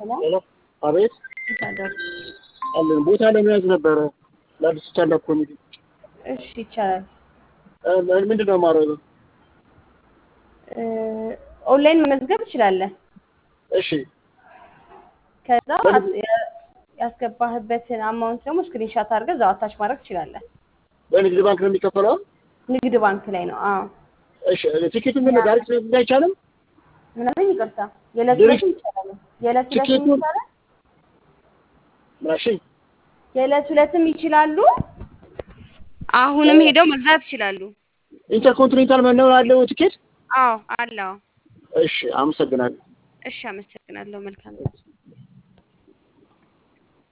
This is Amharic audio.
ሄሎ አቤት አለን ቦታ ለመያዝ ነበረ ለአዲስ ስታንዳፕ ኮሜዲ እሺ ይቻላል ምንድነው ማረጋው ኦንላይን መመዝገብ ትችላለህ እሺ ከዛ ያስገባህበትን አማውንት ደግሞ ስክሪንሾት አድርገህ እዛው አታች ማድረግ ትችላለህ በንግድ ባንክ ነው የሚከፈለው ንግድ ባንክ ላይ ነው አዎ እሺ ቲኬቱ ምን ዳይሬክት ነው አይቻልም ምናምን ይቅርታ የለቱለትም ይቻላል የለቱለትም ይቻላል ማሺ የለቱለትም ይችላሉ አሁንም ሄደው መግዛት ይችላሉ ኢንተርኮንቲኔንታል ነው ያለው ቲኬት አዎ አለው እሺ አመሰግናለሁ እሺ አመሰግናለሁ መልካም